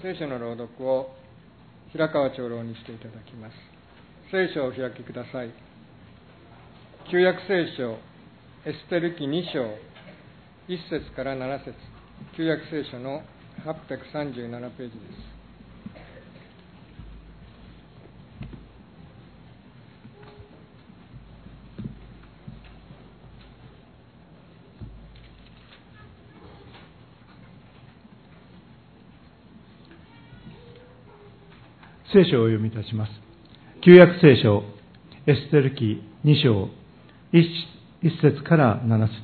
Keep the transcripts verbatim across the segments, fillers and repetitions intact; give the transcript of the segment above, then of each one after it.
聖書の朗読を平川長老にしていただきます。聖書をお開きください。旧約聖書エステル記に章いっ節からなな節、旧約聖書のはっぴゃくさんじゅうななページです。 聖書をお読みいたします。旧約聖書エステル記に章いち節からなな節。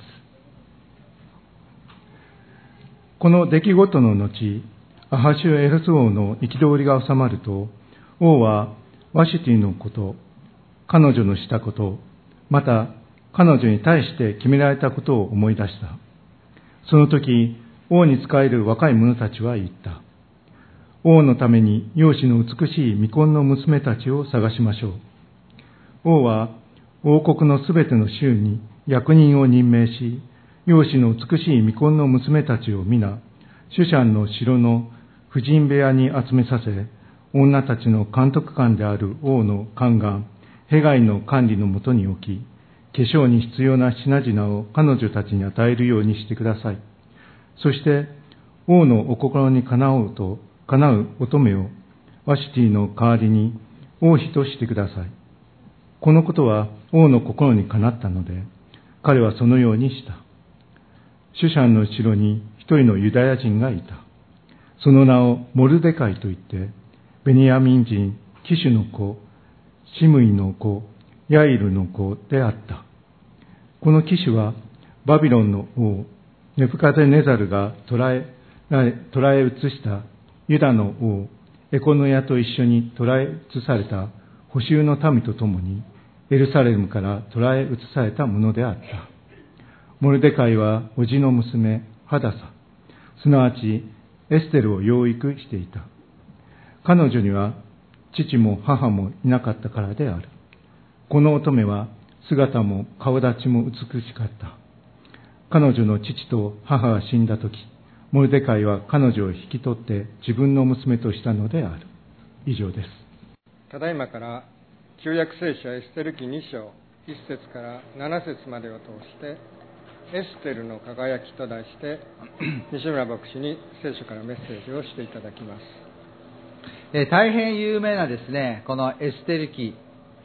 この出来事の後、アハシュエロス王の憤りが収まると、王はワシュティのこと、彼女のしたこと、また彼女に対して決められたことを思い出した。その時、王に仕える若い者たちは言った。王のために容姿の美しい未婚の娘たちを探しましょう。王は王国のすべての州に役人を任命し、容姿の美しい未婚の娘たちを皆、シュシャンの城の婦人部屋に集めさせ、女たちの監督官である王の宦官、ヘガイの管理のもとに置き、化粧に必要な品々を彼女たちに与えるようにしてください。そして、王のお心にかなおうと、叶う乙女をワシュティの代わりに王妃としてください。このことは王の心にかなったので、彼はそのようにした。シュシャンの城に一人のユダヤ人がいた。その名をモルデカイといって、ベニヤミン人キシュの子、シムイの子、ヤイルの子であった。このキシュはバビロンの王ネブカデネザルが捕らえ、捕らえ移したユダの王エコノヤと一緒に捕らえ移された捕囚の民と共にエルサレムから捕らえ移されたものであった。モルデカイは叔父の娘ハダサ、すなわちエステルを養育していた。彼女には父も母もいなかったからである。この乙女は姿も顔立ちも美しかった。彼女の父と母が死んだとき、モルデカイは彼女を引き取って自分の娘としたのである。以上です。 ただいまから旧約聖書エステル記に章いち節からなな節までを通してエステルの輝きと題して西村牧師に聖書からメッセージをしていただきます。 えー、大変有名なですね、このエステル記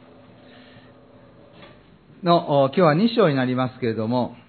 の今日はに章になりますけれども、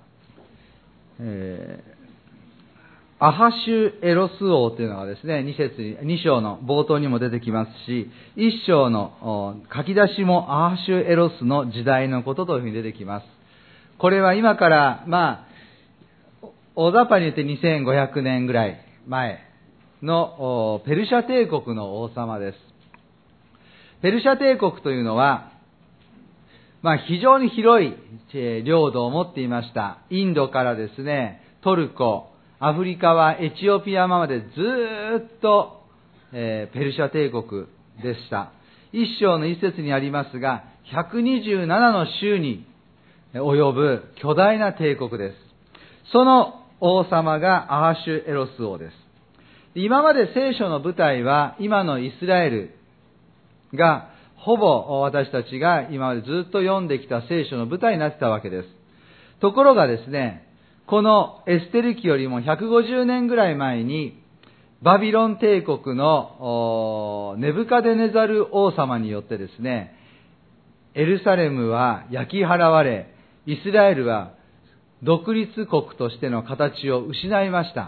えーアハシュエロス王というのがですね、に節に、に章の冒頭にも出てきますし、いち章の書き出しもアハシュエロスの時代のことというふうに出てきます。これは今から、まあ、大雑把に言ってにせんごひゃくねんぐらい前のペルシャ帝国の王様です。ペルシャ帝国というのは、まあ非常に広い領土を持っていました。インドからですね、トルコ、アフリカはエチオピアまでずーっと、えー、ペルシャ帝国でした。一章の一節にありますが、ひゃくにじゅうななの州に及ぶ巨大な帝国です。その王様がアハシュエロス王です。今まで聖書の舞台は今のイスラエルがほぼ私たちが今までずっと読んできた聖書の舞台になってたわけです。ところがですね、このエステル記よりもひゃくごじゅうねんぐらい前にバビロン帝国のネブカデネザル王様によってですね、エルサレムは焼き払われ、イスラエルは独立国としての形を失いました。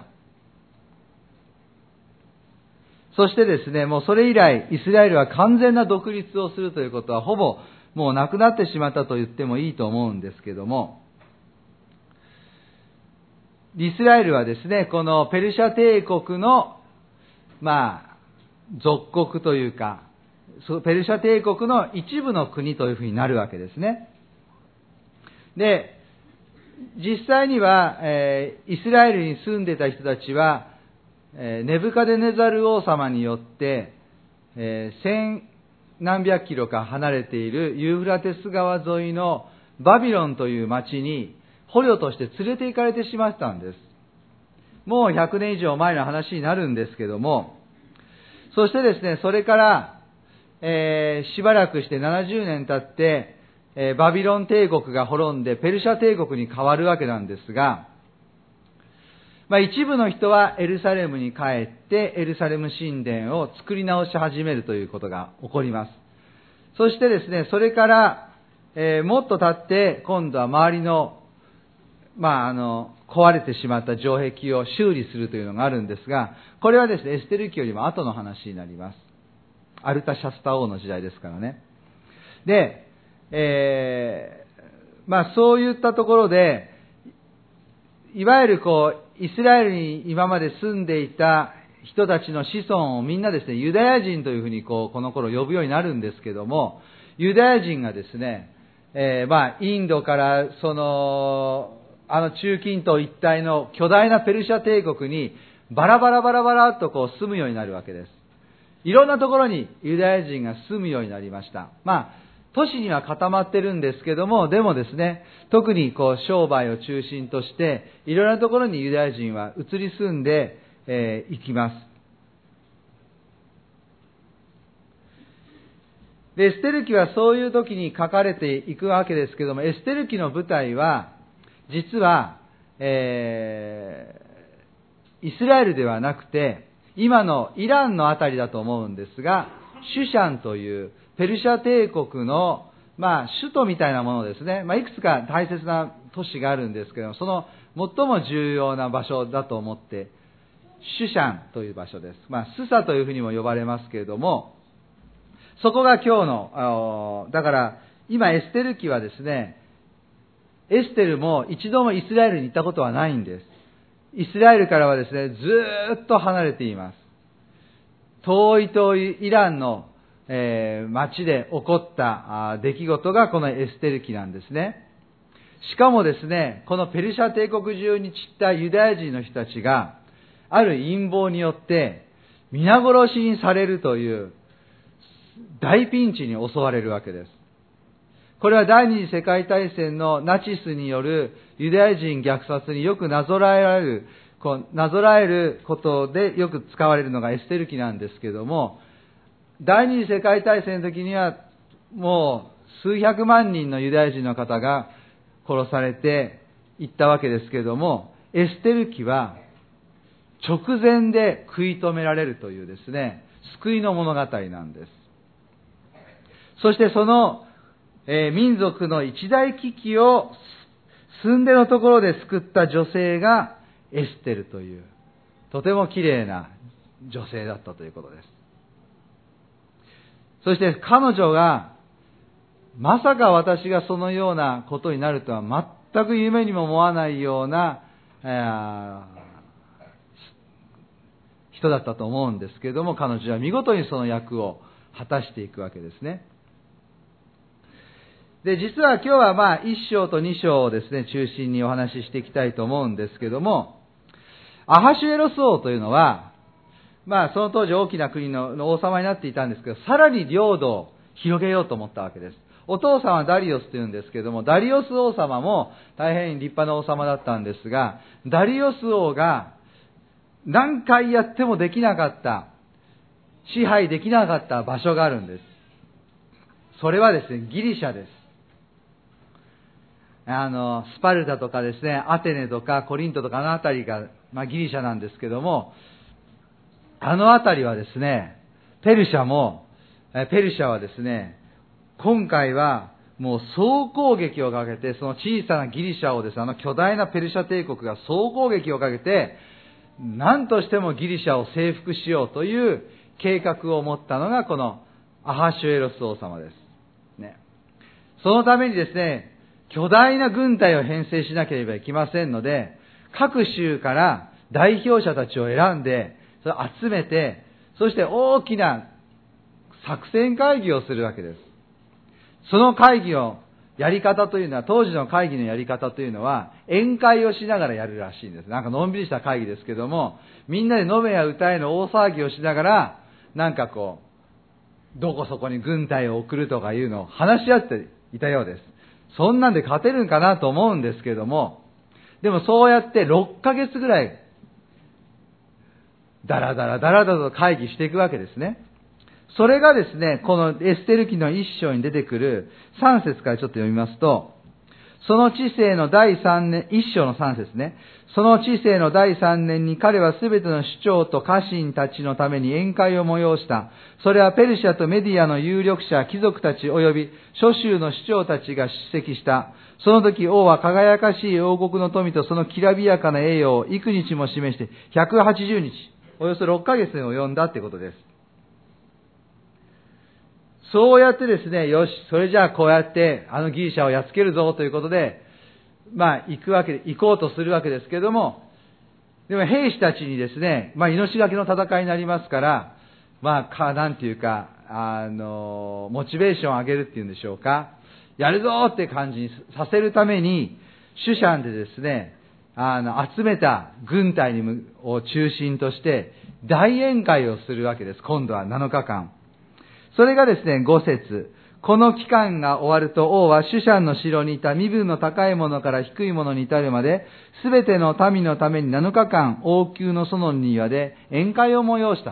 そしてですね、もうそれ以来イスラエルは完全な独立をするということはほぼもうなくなってしまったと言ってもいいと思うんですけども、イスラエルはですね、このペルシャ帝国の、まあ、属国というか、ペルシャ帝国の一部の国というふうになるわけですね。で、実際には、えー、イスラエルに住んでた人たちは、えー、ネブカデネザル王様によって、えー、千何百キロか離れているユーフラテス川沿いのバビロンという町に捕虜として連れて行かれてしまったんです。もうひゃくねん以上前の話になるんですけども、 そしてですね、それから、えー、しばらくしてななじゅうねん経って、えー、バビロン帝国が滅んでペルシャ帝国に変わるわけなんですが、まあ、一部の人はエルサレムに帰ってエルサレム神殿を作り直し始めるということが起こります。そしてですね、それから、えー、もっと経って今度は周りの、まあ、あの壊れてしまった城壁を修理するというのがあるんですが、これはですね、エステル記よりも後の話になります。アルタシャスタ王の時代ですからね。で、えー、まあそういったところで、いわゆるこう、イスラエルに今まで住んでいた人たちの子孫をみんなですね、ユダヤ人というふうにこう、この頃呼ぶようになるんですけども、ユダヤ人がですね、えー、まあインドからその、あの中近東一帯の巨大なペルシャ帝国にバラバラバラバラっとこう住むようになるわけです。いろんなところにユダヤ人が住むようになりました。まあ、都市には固まってるんですけども、でもですね、特にこう商売を中心として、いろんなところにユダヤ人は移り住んでい、えー、きます。で、エステル記はそういう時に書かれていくわけですけども、エステル記の舞台は、実は、えー、イスラエルではなくて、今のイランのあたりだと思うんですが、シュシャンというペルシャ帝国の、まあ、首都みたいなものですね。まあ、いくつか大切な都市があるんですけども、その最も重要な場所だと思って、シュシャンという場所です。まあ、スサというふうにも呼ばれますけれども、そこが今日の、だから今エステル記はですね、エステルも一度もイスラエルに行ったことはないんです。イスラエルからはですね、ずーっと離れています。遠い遠いイランの、えー、町で起こったあ出来事がこのエステル記なんですね。しかもですね、このペルシャ帝国中に散ったユダヤ人の人たちが、ある陰謀によって皆殺しにされるという大ピンチに襲われるわけです。これは第二次世界大戦のナチスによるユダヤ人虐殺によくなぞらえられる、こうなぞらえることでよく使われるのがエステル記なんですけども、第二次世界大戦の時にはもう数百万人のユダヤ人の方が殺されていったわけですけれども、エステル記は直前で食い止められるというですね、救いの物語なんです。そしてそのえー、民族の一大危機を寸出のところで救った女性がエステルという、とても綺麗な女性だったということです。そして彼女が、まさか私がそのようなことになるとは全く夢にも思わないような、えー、人だったと思うんですけれども、彼女は見事にその役を果たしていくわけですね。で、実は今日はまあいっ章とに章をですね、中心にお話ししていきたいと思うんですけども、アハシュエロス王というのは、まあその当時大きな国の王様になっていたんですけど、さらに領土を広げようと思ったわけです。お父さんはダリオスというんですけども、ダリオス王様も大変立派な王様だったんですが、ダリオス王が何回やってもできなかった、支配できなかった場所があるんです。それはですね、ギリシャです。あの、スパルタとかですね、アテネとかコリントとかあのあたりが、まあ、ギリシャなんですけども、あのあたりはですね、ペルシャも、ペルシャはですね、今回はもう総攻撃をかけて、その小さなギリシャをですね、あの巨大なペルシャ帝国が総攻撃をかけて、何としてもギリシャを征服しようという計画を持ったのがこのアハシュエロス王様です。ね。そのためにですね、巨大な軍隊を編成しなければいけませんので、各州から代表者たちを選んで、それを集めて、そして大きな作戦会議をするわけです。その会議のやり方というのは、当時の会議のやり方というのは、宴会をしながらやるらしいんです。なんかのんびりした会議ですけども、みんなで飲めや歌えの大騒ぎをしながら、なんかこう、どこそこに軍隊を送るとかいうのを話し合っていたようです。そんなんで勝てるんかなと思うんですけども、でもそうやってろっかげつぐらいだらだらだらだらと会議していくわけですね。それがですね、このエステル記の一章に出てくるさん節からちょっと読みますと、その治世の第三年、一章のさん節ね。その治世の第三年に彼はすべての首長と家臣たちのために宴会を催した。それはペルシャとメディアの有力者、貴族たち及び諸州の首長たちが出席した。その時王は輝かしい王国の富とそのきらびやかな栄誉を幾日も示してひゃくはちじゅうにち、およそろっかげつに及んだってことです。そうやってですね、よし、それじゃあこうやってあのギリシャをやっつけるぞということで、まあ行くわけで、行こうとするわけですけれども、でも兵士たちにですね、まあ命がけの戦いになりますから、まあか、なんていうか、あの、モチベーションを上げるっていうんでしょうか、やるぞって感じにさせるために、シュシャンでですね、あの、集めた軍隊にを中心として大宴会をするわけです。今度はなのかかん。それがですね、ご節。この期間が終わると王はシュシャンの城にいた身分の高いものから低いものに至るまで、すべての民のためになのかかん王宮の園の庭で宴会を催した。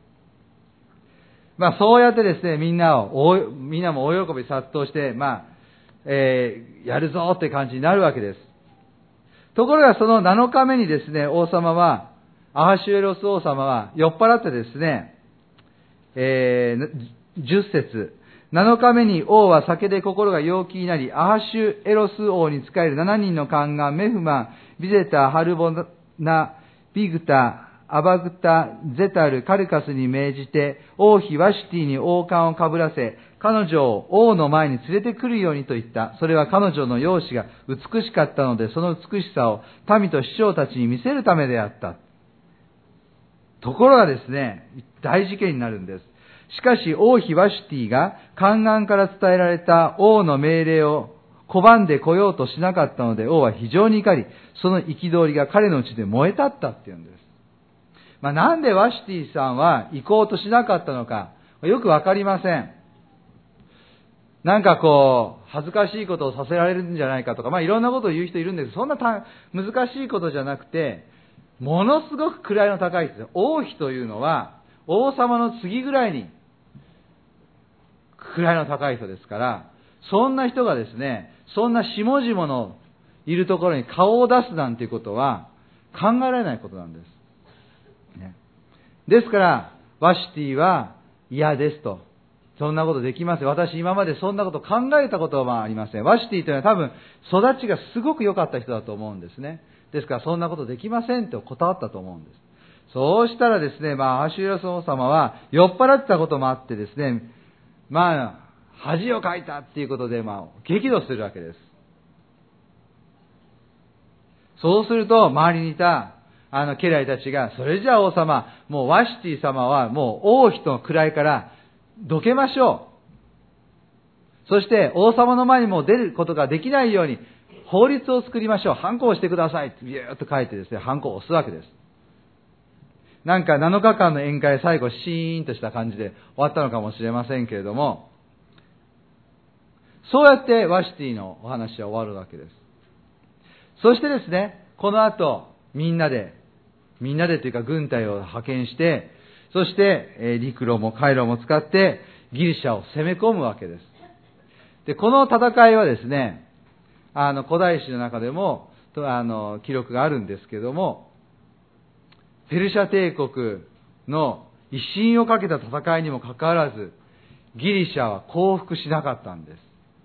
まあそうやってですね、みんなを、みんなも大喜び殺到して、まあ、えー、やるぞって感じになるわけです。ところがそのなのかめにですね、王様は、アハシュエロス王様は酔っ払ってですね、えー、じゅっ節。なのかめに王は酒で心が陽気になり、アハシュエロス王に仕えるななにんの宦官、メフマン、ビゼタ、ハルボナ、ビグタ、アバグタ、ゼタル、カルカスに命じて、王妃ワシティに王冠をかぶらせ、彼女を王の前に連れてくるようにと言った。それは彼女の容姿が美しかったので、その美しさを民と首長たちに見せるためであった。ところがですね、大事件になるんです。しかし王妃ワシティが宦官から伝えられた王の命令を拒んで来ようとしなかったので、王は非常に怒り、その憤りが彼のうちで燃え立ったっていうんです。まあ、なんでワシティさんは行こうとしなかったのか、よくわかりません。なんかこう、恥ずかしいことをさせられるんじゃないかとか、まあいろんなことを言う人いるんですけど、そんな難しいことじゃなくて、ものすごく位の高い人です。王妃というのは、王様の次ぐらいに、位の高い人ですから、そんな人がですね、そんな下々のいるところに顔を出すなんていうことは考えられないことなんです。ね、ですから、ワシティは嫌ですと。そんなことできません。私今までそんなこと考えたことはありません。ワシティというのは多分育ちがすごく良かった人だと思うんですね。ですからそんなことできませんと断ったと思うんです。そうしたらですね、まあ、アハシュエロス王様は酔っ払ってたこともあってですね、まあ、恥をかいたっていうことで、まあ、激怒するわけです。そうすると、周りにいた、あの、家来たちが、それじゃあ王様、もうワシティ様はもう王妃の位からどけましょう。そして、王様の前にも出ることができないように、法律を作りましょう。ハンコをしてください。ってビューッと書いてですね、ハンコを押すわけです。なんかなのかかんの宴会、最後シーンとした感じで終わったのかもしれませんけれども、そうやってワシティのお話は終わるわけです。そしてですね、この後、みんなで、みんなでというか軍隊を派遣して、そして、えー、陸路も海路も使ってギリシャを攻め込むわけです。で、この戦いはですね、あの古代史の中でもとあの記録があるんですけれども、ペルシャ帝国の威信をかけた戦いにもかかわらず、ギリシャは降伏しなかったんです。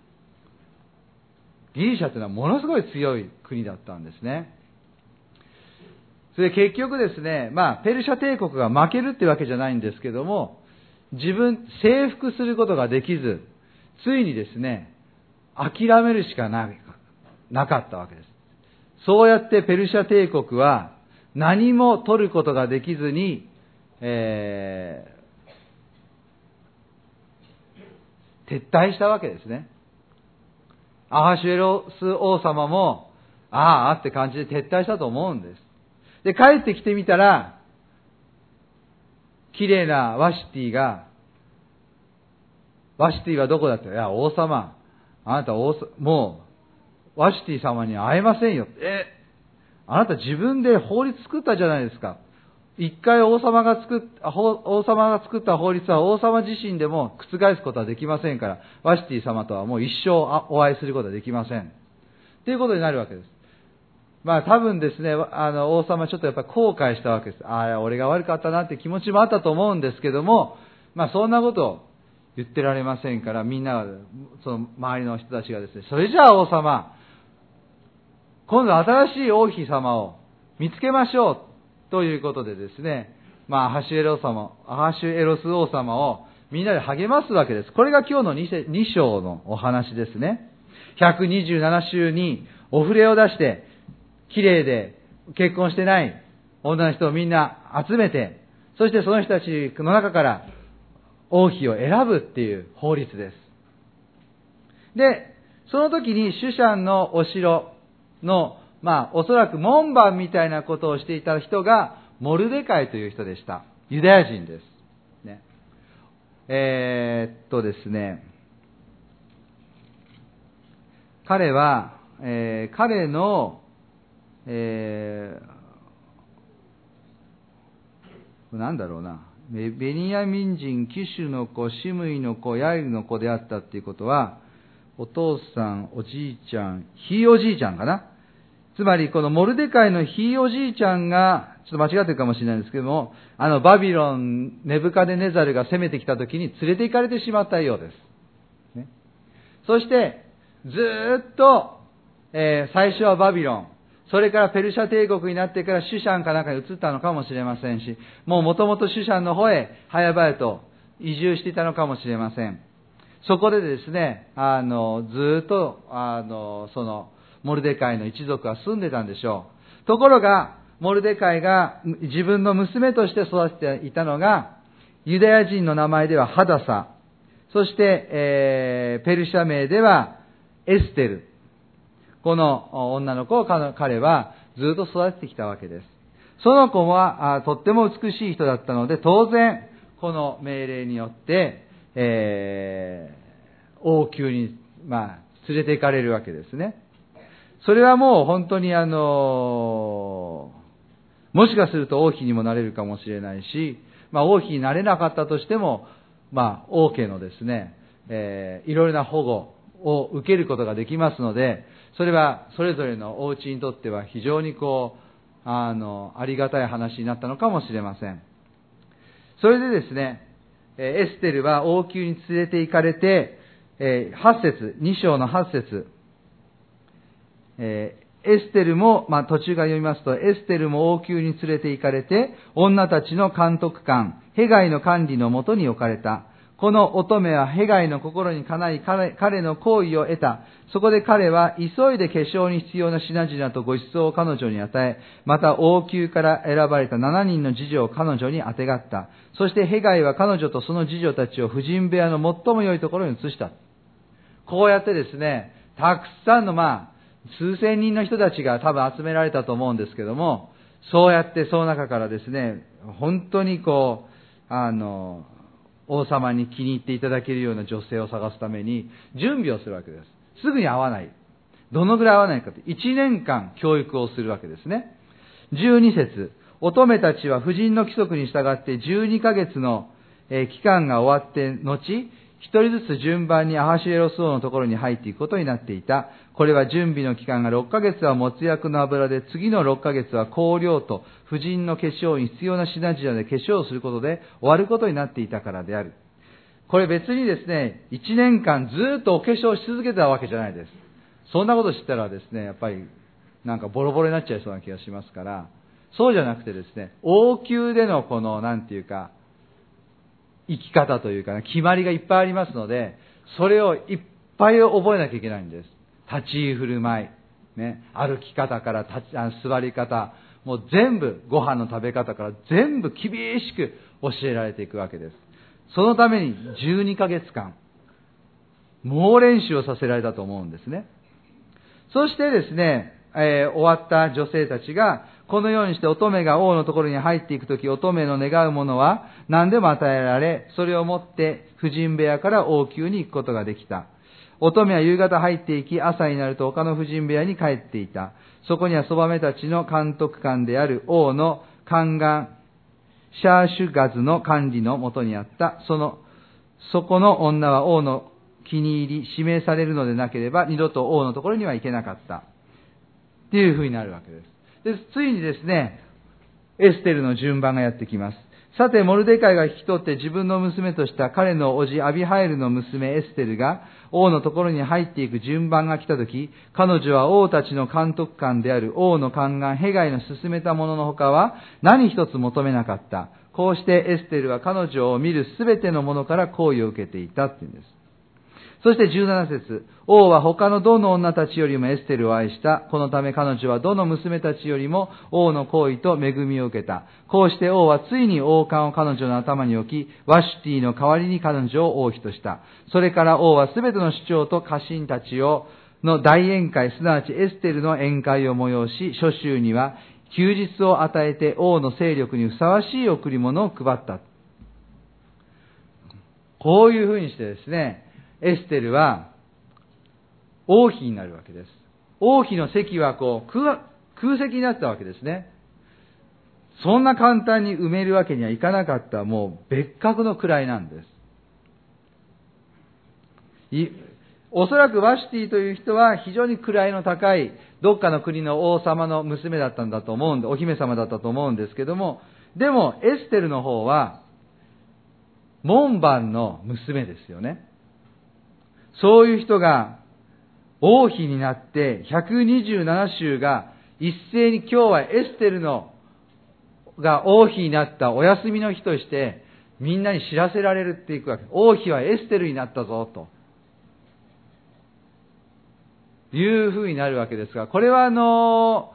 ギリシャというのはものすごい強い国だったんですね。それで結局ですね、まあ、ペルシャ帝国が負けるってわけじゃないんですけども、自分、征服することができず、ついにですね、諦めるしかな、なかったわけです。そうやってペルシャ帝国は何も取ることができずに、えー、撤退したわけですね。アハシュエロス王様も、ああって感じで撤退したと思うんです。で、帰ってきてみたら、綺麗なワシティが、ワシティはどこだって、いや、王様、あなた王、もう、ワシティ様に会えませんよ。え、あなた自分で法律作ったじゃないですか。 一回王様が作っ王様が作った法律は王様自身でも覆すことはできませんから、ワシティ様とはもう一生お会いすることはできません。ということになるわけです。まあ多分ですね、あの王様ちょっとやっぱり後悔したわけです。ああ、俺が悪かったなって気持ちもあったと思うんですけども、まあそんなことを言ってられませんから、みんな、その周りの人たちがですね、それじゃあ王様、今度新しい王妃様を見つけましょうということでですね、まあアハシュエロス様、アハシュエロス王様をみんなで励ますわけです。これが今日のに章のお話ですね。ひゃくにじゅうなな週にお触れを出して、綺麗で結婚してない女の人をみんな集めて、そしてその人たちの中から王妃を選ぶっていう法律です。で、その時にシュシャンのお城の、まあおそらく門番みたいなことをしていた人がモルデカイという人でした。ユダヤ人です。ね、えー、っとですね、彼は、えー、彼の、えー、なんだろうな、ベニヤミン人、キシュの子、シムイの子、ヤイルの子であったっていうことは、お父さん、おじいちゃん、ひいおじいちゃんかな。つまり、このモルデカイのひいおじいちゃんが、ちょっと間違ってるかもしれないんですけども、あの、バビロン、ネブカデネザルが攻めてきた時に連れて行かれてしまったようです。ね、そして、ずーっと、えー、最初はバビロン、それからペルシャ帝国になってからシュシャンかなんかに移ったのかもしれませんし、もう元々シュシャンの方へ早々と移住していたのかもしれません。そこでですね、あの、ずーっと、あの、その、モルデカイの一族は住んでたんでしょう。ところが、モルデカイが自分の娘として育てていたのが、ユダヤ人の名前ではハダサ、そして、えー、ペルシャ名ではエステル。この女の子を彼はずっと育ててきたわけです。その子はとっても美しい人だったので、当然この命令によって、えー、王宮に、まあ、連れて行かれるわけですね。それはもう本当にあの、もしかすると王妃にもなれるかもしれないし、まあ王妃になれなかったとしても、まあ王家のですね、えー、いろいろな保護を受けることができますので、それはそれぞれのお家にとっては非常にこう、あの、ありがたい話になったのかもしれません。それでですね、エステルは王宮に連れて行かれて、はち節、に章のはち節、エステルも、まあ途中から読みますと、エステルも王宮に連れて行かれて、女たちの監督官、ヘガイの管理のもとに置かれた。この乙女はヘガイの心にかない彼、彼の好意を得た。そこで彼は急いで化粧に必要な品々とご馳走を彼女に与え、また王宮から選ばれたななにんの次女を彼女にあてがった。そしてヘガイは彼女とその次女たちを婦人部屋の最も良いところに移した。こうやってですね、たくさんのまあ、数千人の人たちが多分集められたと思うんですけども、そうやってその中からですね、本当にこう、あの、王様に気に入っていただけるような女性を探すために準備をするわけです。すぐに会わない。どのぐらい会わないかって、いちねんかん教育をするわけですね。じゅうに節、乙女たちは婦人の規則に従ってじゅうにかげつの期間が終わって後、一人ずつ順番にアハシュエロス王のところに入っていくことになっていた。これは準備の期間がろっかげつは没薬の油で、次のろっかげつは香料と婦人の化粧に必要な品々で化粧をすることで終わることになっていたからである。これ別にですね、いちねんかんずっとお化粧し続けたわけじゃないです。そんなこと知ったらですね、やっぱりなんかボロボロになっちゃいそうな気がしますから、そうじゃなくてですね、王宮でのこのなんていうか、生き方というか、ね、決まりがいっぱいありますので、それをいっぱい覚えなきゃいけないんです。立ち居振る舞い、ね、歩き方から立ちあ座り方、もう全部、ご飯の食べ方から全部厳しく教えられていくわけです。そのためにじゅうにかげつかん、猛練習をさせられたと思うんですね。そしてですね、えー、終わった女性たちが、このようにして乙女が王のところに入っていくとき、乙女の願うものは何でも与えられ、それを持って婦人部屋から王宮に行くことができた。乙女は夕方入っていき、朝になると他の婦人部屋に帰っていた。そこにはそばめたちの監督官である王の宦官、 シャーシュガズの管理のもとにあった。その、そこの女は王の気に入り、指名されるのでなければ、二度と王のところには行けなかった。っていう風になるわけです。で、ついにですね、エステルの順番がやってきます。さて、モルデカイが引き取って自分の娘とした彼の叔父アビハイルの娘エステルが王のところに入っていく順番が来たとき、彼女は王たちの監督官である王の宦官ヘガイの進めたものの他は何一つ求めなかった。こうしてエステルは彼女を見るすべてのものから好意を受けていたっていうんです。そしてじゅうなな節、王は他のどの女たちよりもエステルを愛した。このため彼女はどの娘たちよりも王の好意と恵みを受けた。こうして王はついに王冠を彼女の頭に置き、ワシュティの代わりに彼女を王妃とした。それから王はすべての首長と家臣たちをの大宴会、すなわちエステルの宴会を催し、諸州には休日を与えて王の勢力にふさわしい贈り物を配った。こういうふうにしてですね、エステルは王妃になるわけです。王妃の席はこう 空, 空席になったわけですね。そんな簡単に埋めるわけにはいかなかった、もう別格の位なんです。いおそらくワシュティという人は非常に位の高いどっかの国の王様の娘だったんだと思うんで、お姫様だったと思うんですけども、でもエステルの方は門番の娘ですよね。そういう人が王妃になってひゃくにじゅうなな州が一斉に今日はエステルのが王妃になったお休みの日としてみんなに知らせられるっていくわけ。王妃はエステルになったぞというふうになるわけですが、これはあの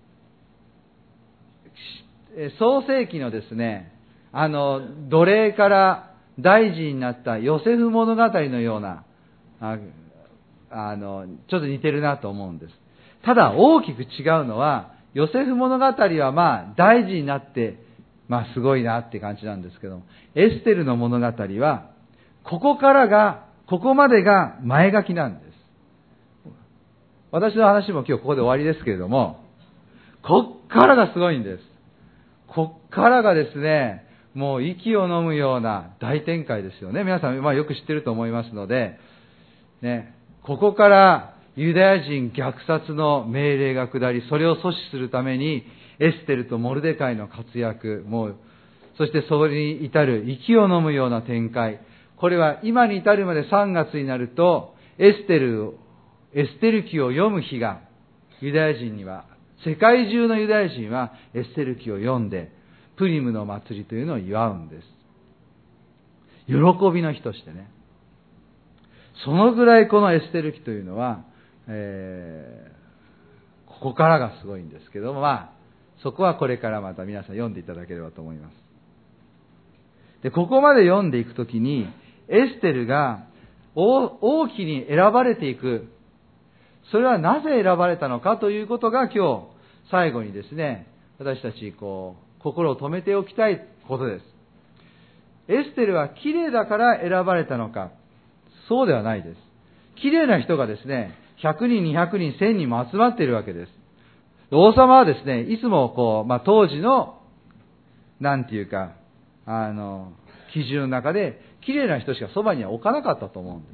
創世記のですね、あの奴隷から大臣になったヨセフ物語のようなああのちょっと似てるなと思うんです。ただ大きく違うのは、ヨセフ物語はまあ大臣になってまあすごいなって感じなんですけども、エステルの物語はここからがここまでが前書きなんです。私の話も今日ここで終わりですけれども、こっからがすごいんです。こっからがですね、もう息を飲むような大展開ですよね。皆さんまあよく知ってると思いますのでね、ここからユダヤ人虐殺の命令が下り、それを阻止するためにエステルとモルデカイの活躍、もうそしてそれに至る息を飲むような展開、これは今に至るまでさんがつになるとエステルエステル記を読む日がユダヤ人には、世界中のユダヤ人はエステル記を読んでプリムの祭りというのを祝うんです。喜びの日としてね。そのぐらいこのエステル記というのは、えー、ここからがすごいんですけども、まあそこはこれからまた皆さん読んでいただければと思います。で、ここまで読んでいくときにエステルが 王, 王妃に選ばれていく、それはなぜ選ばれたのかということが今日最後にですね、私たちこう心を留めておきたいことです。エステルは綺麗だから選ばれたのか、そうではないです。綺麗な人がですね、ひゃくにん、にひゃくにん、せんにんも集まっているわけです。王様はですね、いつもこう、まあ、当時のなんていうかあの基準の中で綺麗な人しかそばには置かなかったと思うんです。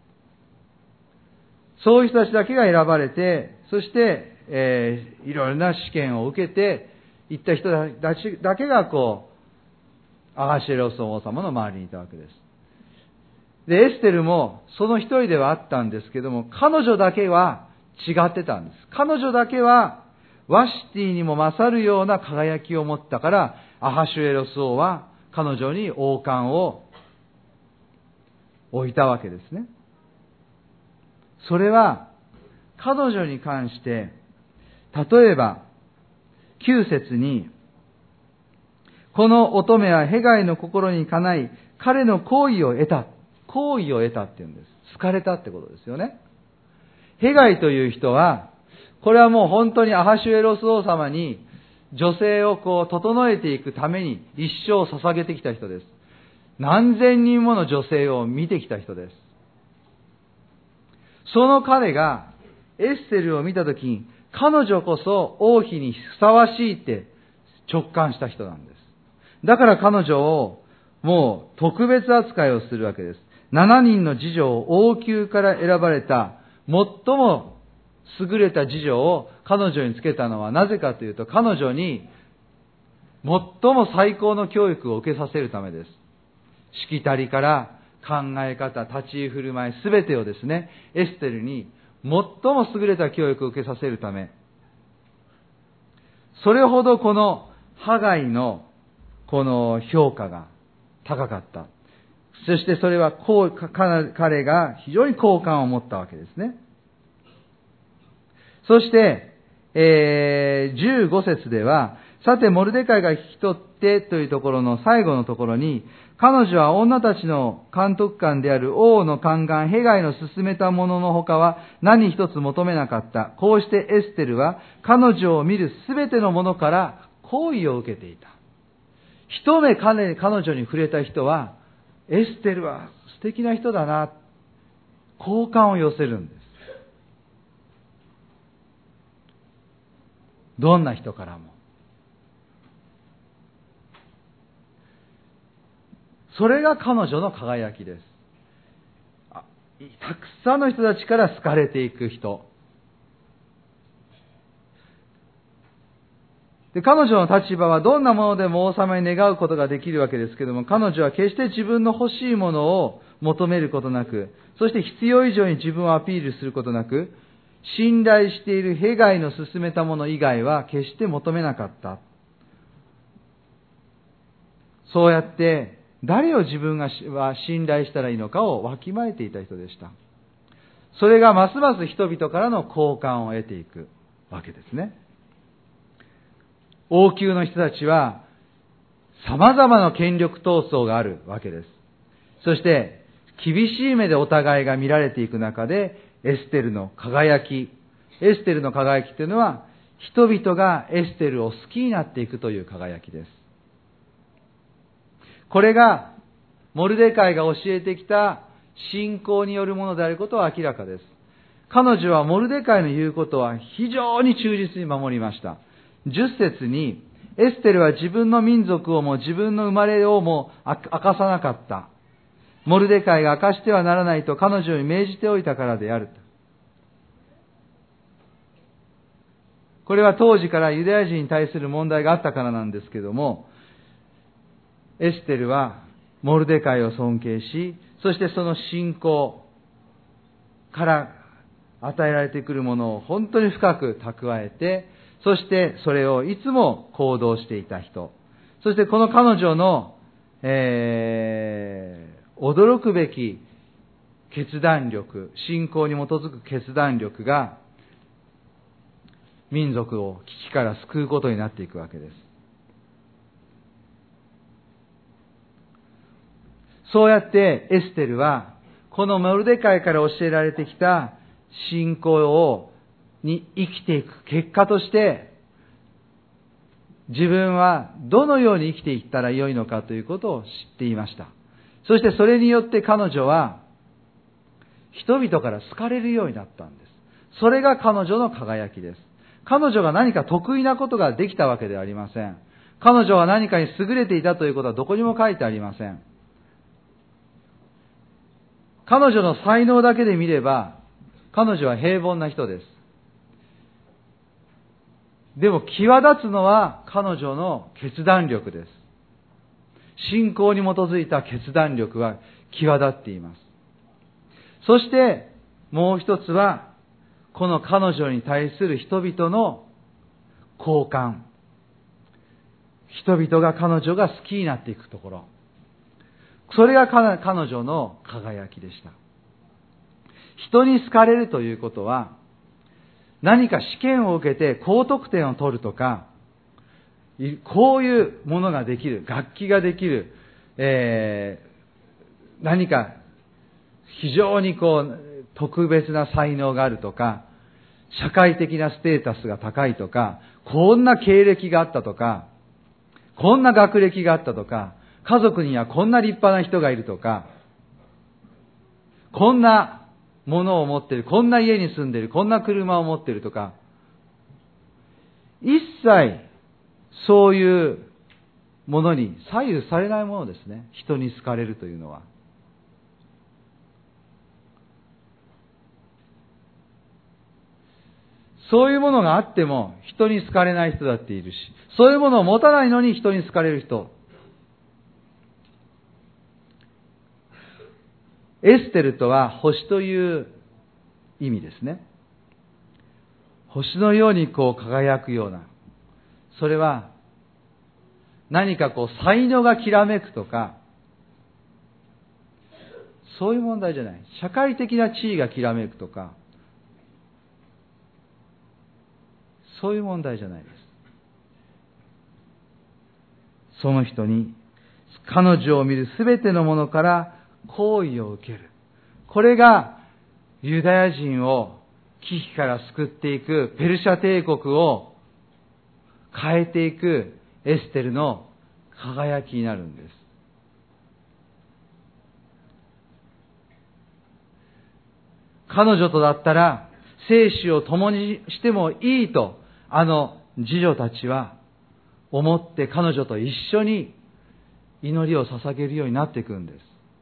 そういう人たちだけが選ばれて、そして、えー、いろいろな試験を受けていった人たちだけがこうアハシュエロス王様の周りにいたわけです。で、エステルもその一人ではあったんですけども、彼女だけは違ってたんです。彼女だけはワシティにも勝るような輝きを持ったから、アハシュエロス王は彼女に王冠を置いたわけですね。それは彼女に関して、例えばきゅう節に、この乙女はヘガイの心にかない彼の好意を得た。好意を得たって言うんです。好かれたってことですよね。ヘガイという人は、これはもう本当にアハシュエロス王様に女性をこう整えていくために一生を捧げてきた人です。何千人もの女性を見てきた人です。その彼がエステルを見たときに、彼女こそ王妃にふさわしいって直感した人なんです。 だから彼女をもう特別扱いをするわけです。ななにんの次女を王宮から選ばれた最も優れた次女を彼女につけたのはなぜかというと、彼女に最も最高の教育を受けさせるためです。しきたりから考え方、立ち居振る舞い、すべてをですね、エステルに最も優れた教育を受けさせるため、それほどこのハガイのこの評価が高かった。そしてそれはこう彼が非常に好感を持ったわけですね。そして、えー、じゅうご節では、さてモルデカイが引き取ってというところの最後のところに、彼女は女たちの監督官である王の宦官ヘガイの勧めたものの他は何一つ求めなかった。こうしてエステルは彼女を見るすべてのものから好意を受けていた。一目彼女に触れた人は、エステルは素敵な人だな、好感を寄せるんです。どんな人からも。それが彼女の輝きです。たくさんの人たちから好かれていく人。で、彼女の立場はどんなものでも王様に願うことができるわけですけども、彼女は決して自分の欲しいものを求めることなく、そして必要以上に自分をアピールすることなく、信頼しているヘガイの勧めたもの以外は決して求めなかった。そうやって誰を自分が信頼したらいいのかをわきまえていた人でした。それがますます人々からの好感を得ていくわけですね。王宮の人たちは様々な権力闘争があるわけです。そして厳しい目でお互いが見られていく中で、エステルの輝き、エステルの輝きというのは人々がエステルを好きになっていくという輝きです。これがモルデカイが教えてきた信仰によるものであることは明らかです。彼女はモルデカイの言うことは非常に忠実に守りました。じゅっ節に、エステルは自分の民族をも自分の生まれをも明かさなかった。モルデカイが明かしてはならないと彼女に命じておいたからである。これは当時からユダヤ人に対する問題があったからなんですけども、エステルはモルデカイを尊敬し、そしてその信仰から与えられてくるものを本当に深く蓄えて、そしてそれをいつも行動していた人。そしてこの彼女の、えー、驚くべき決断力、信仰に基づく決断力が民族を危機から救うことになっていくわけです。そうやってエステルはこのモルデカイから教えられてきた信仰をに生きていく結果として、自分はどのように生きていったらよいのかということを知っていました。そしてそれによって彼女は人々から好かれるようになったんです。それが彼女の輝きです。彼女が何か得意なことができたわけではありません。彼女は何かに優れていたということはどこにも書いてありません。彼女の才能だけで見れば、彼女は平凡な人です。でも際立つのは彼女の決断力です。信仰に基づいた決断力は際立っています。そしてもう一つは、この彼女に対する人々の好感。人々が彼女が好きになっていくところ。それが彼女の輝きでした。人に好かれるということは、何か試験を受けて高得点を取るとか、こういうものができる、楽器ができる、えー、何か非常にこう特別な才能があるとか、社会的なステータスが高いとか、こんな経歴があったとか、こんな学歴があったとか、家族にはこんな立派な人がいるとか、こんなものを持っている、こんな家に住んでいる、こんな車を持っているとか、一切そういうものに左右されないものですね。人に好かれるというのは。そういうものがあっても人に好かれない人だっているし、そういうものを持たないのに人に好かれる人。エステルとは星という意味ですね。星のようにこう輝くような。それは何かこう才能がきらめくとか、そういう問題じゃない。社会的な地位がきらめくとか、そういう問題じゃないです。その人に彼女を見るすべてのものから好意を受ける。これがユダヤ人を危機から救っていく、ペルシャ帝国を変えていくエステルの輝きになるんです。彼女とだったら生死を共にしてもいいと、あの侍女たちは思って彼女と一緒に祈りを捧げるようになっていくんです。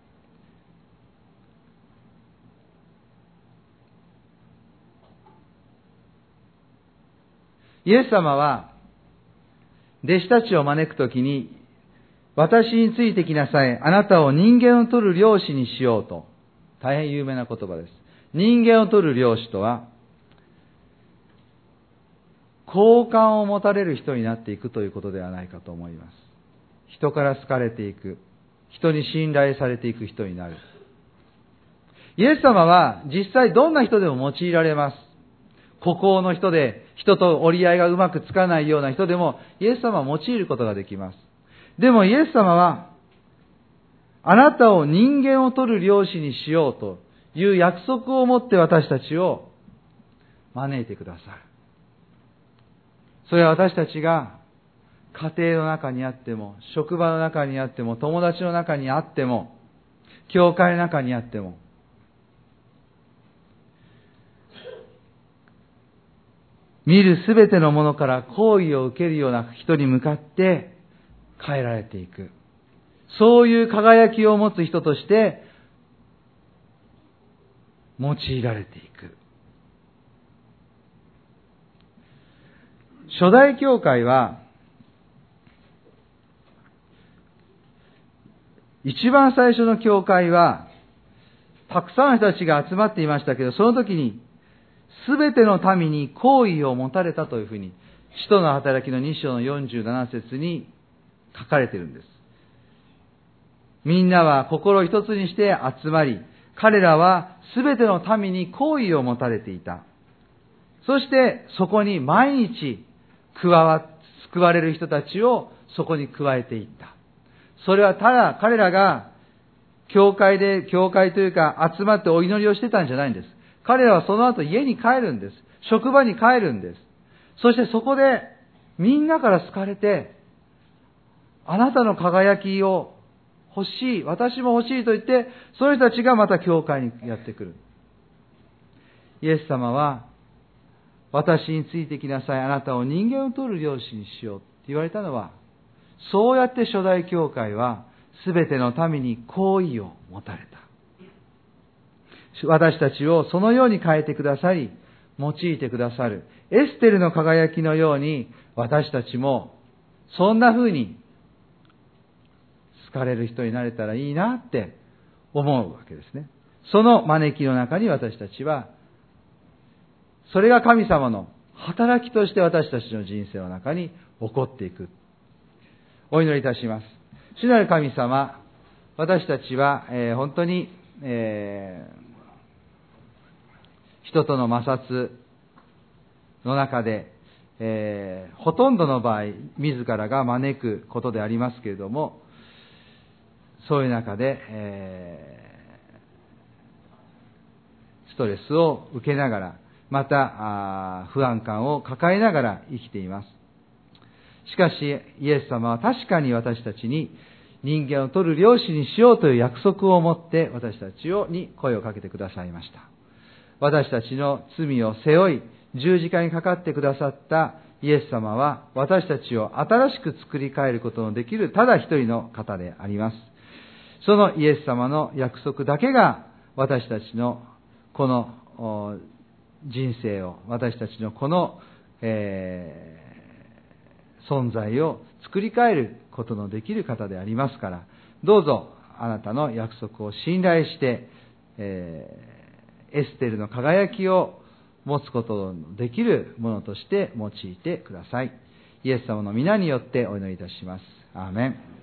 イエス様は弟子たちを招くときに、私についてきなさい、あなたを人間を取る漁師にしようと、大変有名な言葉です。人間を取る漁師とは、好感を持たれる人になっていくということではないかと思います。人から好かれていく、人に信頼されていく人になる。イエス様は実際どんな人でも用いられます。孤高の人で、人と折り合いがうまくつかないような人でも、イエス様は用いることができます。でもイエス様は、あなたを人間を取る漁師にしようという約束を持って私たちを招いてくださる。それは私たちが家庭の中にあっても、職場の中にあっても、友達の中にあっても、教会の中にあっても、見るすべてのものから好意を受けるような人に向かって変えられていく。そういう輝きを持つ人として用いられていく。初代教会は一番最初の教会はたくさんの人たちが集まっていましたけど、その時にすべての民に好意を持たれたというふうに、使徒の働きのに章のよんじゅうなな節に書かれているんです。みんなは心一つにして集まり、彼らはすべての民に好意を持たれていた。そしてそこに毎日加わ、救われる人たちをそこに加えていった。それはただ彼らが教会で、教会というか集まってお祈りをしてたんじゃないんです。彼らはその後家に帰るんです。職場に帰るんです。そしてそこでみんなから好かれて、あなたの輝きを欲しい、私も欲しいと言って、そういう人たちがまた教会にやってくる。イエス様は、私についてきなさい、あなたを人間を取る漁師にしようって言われたのは、そうやって初代教会はすべての民に好意を持たれた。私たちをそのように変えてくださり、用いてくださる。エステルの輝きのように、私たちもそんな風に好かれる人になれたらいいなって思うわけですね。その招きの中に私たちは、それが神様の働きとして私たちの人生の中に起こっていく。お祈りいたします。主なる神様、私たちは、えー、本当に、えー、人との摩擦の中で、えー、ほとんどの場合、自らが招くことでありますけれども、そういう中で、えー、ストレスを受けながら、また不安感を抱えながら生きています。しかし、イエス様は確かに私たちに人間を取る漁師にしようという約束を持って私たちをに声をかけてくださいました。私たちの罪を背負い、十字架にかかってくださったイエス様は私たちを新しく作り変えることのできるただ一人の方であります。そのイエス様の約束だけが私たちのこの人生を、私たちのこの、えー、存在を作り変えることのできる方でありますから、どうぞあなたの約束を信頼して、えー、エステルの輝きを持つことのできるものとして用いてください。イエス様の皆によってお祈りいたします。アーメン。